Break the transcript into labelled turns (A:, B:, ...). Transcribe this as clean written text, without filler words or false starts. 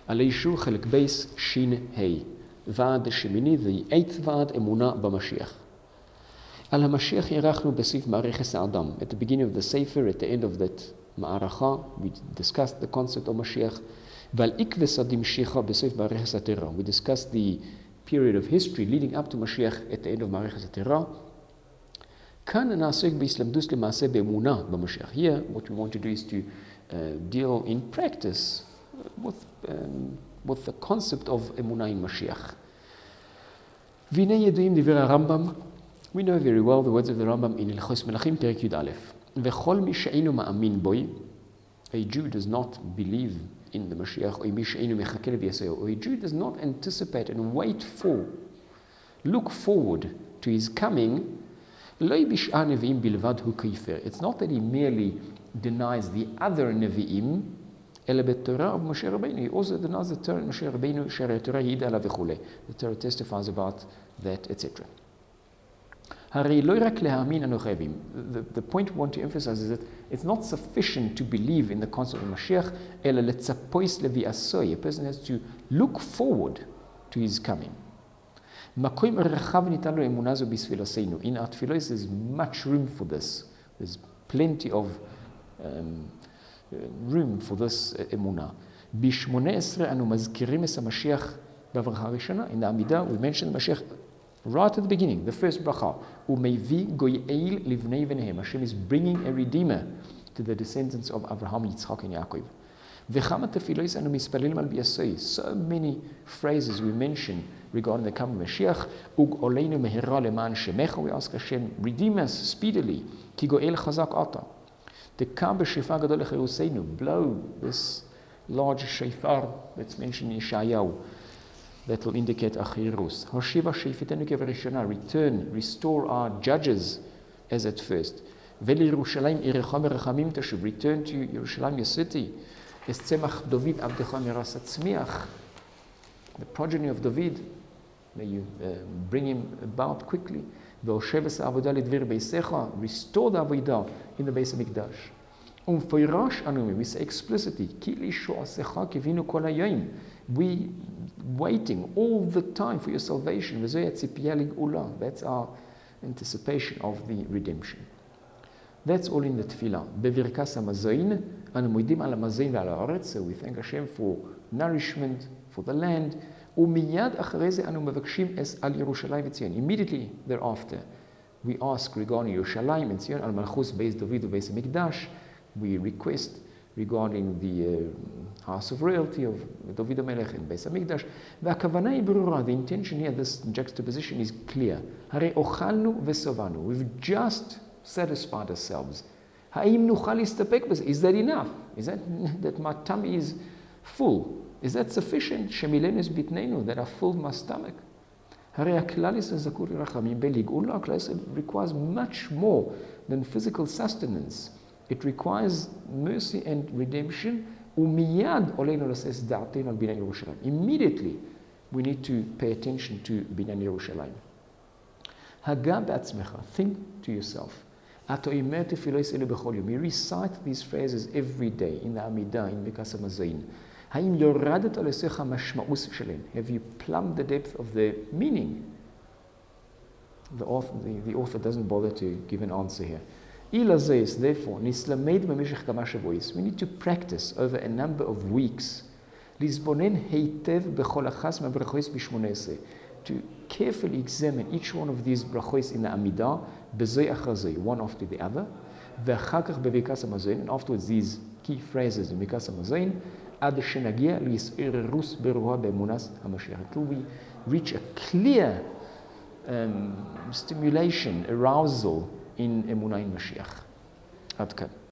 A: על האישור חלק בייס שין ה' ועד שמיני, the eighth ועד אמונה במשיח. על המשיח ירחנו בסעיף מערכת האדם. At the beginning of the Sefer, at the end of that מערכה, we discussed the concept of משיח. ועל עקבס הדמשיכה בסעיף מערכת התורה. We discussed the period of history leading up to משיח at the end of מערכת התורה. כאן נעסוק בהסלמדות למעשה באמונה במשיח. Here, what we want to do is to deal in practice with the concept of אמונה in משיח. והנה ידועים דברי הרמב"ם. We know very well the words of the Rambam in הלכות מלכים פרק י"א. וכל מי שאינו מאמין בוי, a Jew does not believe in the Mashiach, או מי שאינו מחכה לביאסהו, or a Jew does not anticipate and wait for, look forward to his coming, לא בשעה נביאים בלבד הוא כיפר. It's not that he merely denies the other נביאים, אלא בתורה ובמשה רבינו. He also denies the Torah and משה רבינו, שהרי התורה העידה עליו וכו'. The Torah testifies about that, etc. הרי לא רק להאמין אנו חייבים. The point we want to emphasize is that it's not sufficient to believe in the concept of Mashiach, אלא לצפויס לביאסוי. A person has to look forward to his coming. מקום רחב ניתן לו אמונה זו בספילותינו. In our tefillos there's much room for this. There's plenty of room for this אמונה. ב-18 אנו מזכירים את המשיח בברכה הראשונה. In the Amidah we mention the Mashiach right at the beginning, the first bracha. ומביא גויאל לבני בניהם. Hashem is bringing a redeemer to the descendants of Abraham, Yitzchak and Yaakov. וכמה תפילוס אנו מספללים על ביאסוי. So many phrases we mention regarding the coming of Mashiach. וגאולנו מהרה למען שמך. We ask Hashem, redeem us speedily. כי גואל חזק אתה. תקע בשופר גדול לחירוסנו. Blow this large shofar that's mentioned in Yeshayahu. That will indicate achirus. Hashiva sheifetenu kevarishona. Return, restore our judges as at first. Veli Yerushalayim irecham erachamim tashuv. Return to Yerushalayim, your city. Es tzemach David abdecha miras hatzmiach. The progeny of David. May you bring him about quickly. Ve'osheves avodah lidvir beisecha. Restore the avodah in the Beis Hamikdash. Umfoirash anumi. We say explicitly. Ki lishoasecha kivinu kol hayom. We waiting all the time for your salvation. That's our anticipation of the redemption. That's all in the tefillah. Bevirkas hamazayin, anu moedim al hamazayin ve'al haaretz. So we thank Hashem for nourishment, for the land. Umiyad acharei ze anu mevakshim es al Yerushalayim v'Tzion. Immediately thereafter, we ask regarding Yerushalayim and Tzion, al malchus beis David u'beis Hamikdash. We request regarding the house of royalty of David HaMelech and Beis HaMikdash. והכוונה היא ברורה. The intention here, this juxtaposition is clear. הרי אוכלנו ושבענו. We've just satisfied ourselves. האם נוכל להסתפק בזה? Is that enough? Is that my tummy is full? Is that sufficient? שמילאנו את בטננו, that I filled my stomach. הרי הכלל ישראל זכור לרחמים בלגאולה. הכלל ישראל requires much more than physical sustenance. It requires mercy and redemption. Immediately, we need to pay attention to Binyan Yerushalayim. Think to yourself. You recite these phrases every day in the Amidah, in Birkas Hamazayin. Have you plumbed the depth of the meaning? The author doesn't bother to give an answer here. Therefore, we need to practice over a number of weeks to carefully examine each one of these brachos in the Amidah, one after the other, and afterwards these key phrases in Birkas Hamazayin, until we reach a clear stimulation, arousal in Emunah in Mashiach. Ad kan.